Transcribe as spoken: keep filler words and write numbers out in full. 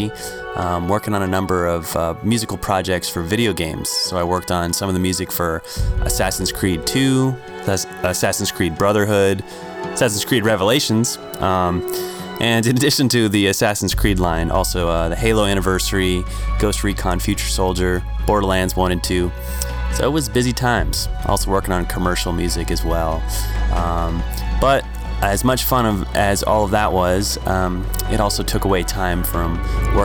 um, working on a number of uh, musical projects for video games. So I worked on some of the music for Assassin's Creed two, Assassin's Creed Brotherhood, Assassin's Creed Revelations, um, and in addition to the Assassin's Creed line, also uh, the Halo Anniversary, Ghost Recon Future Soldier, Borderlands one and two. So it was busy times. Also working on commercial music as well. Um, but as much fun of, as all of that was, um, it also took away time from work.